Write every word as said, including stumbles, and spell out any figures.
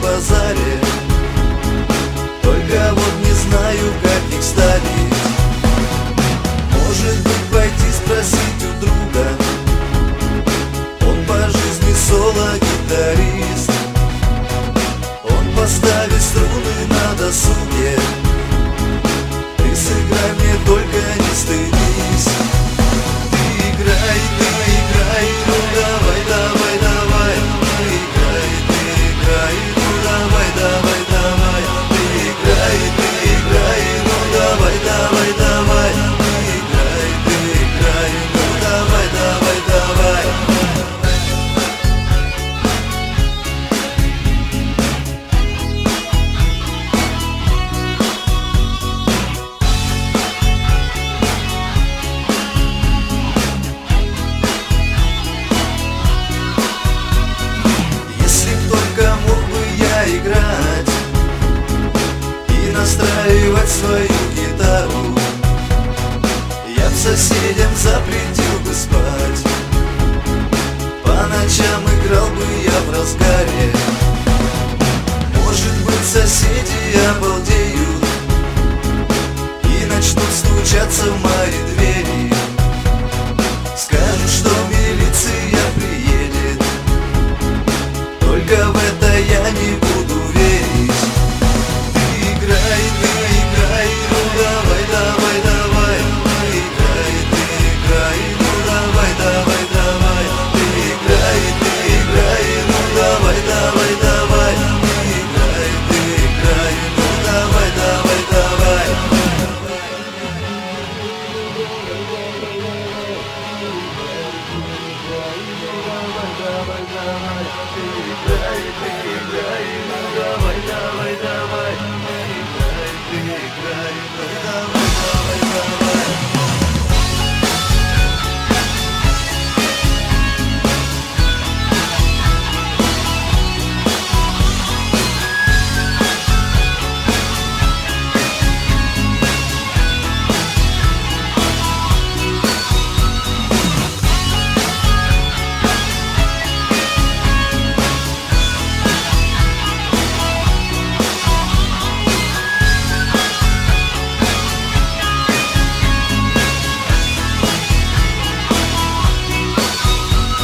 базаре. Только вот не знаю, как их ставить. Может быть, пойти спросить у друга. Он по жизни соло-гитарист. Он поставит струны на досуге. Ты сыграй мне, только не стыдись. Ты играй, ты играй, ну давай, давай, давай. Ты играй, ты играй, ну давай, давай, давай. Ты играй, ты играй, ну давай, давай, давай. Ты играй, ты играй, ну давай, давай, давай. Играть и настраивать свою гитару, я б соседям запретил бы спать. По ночам играл бы я в разгаре. Может быть, соседи я был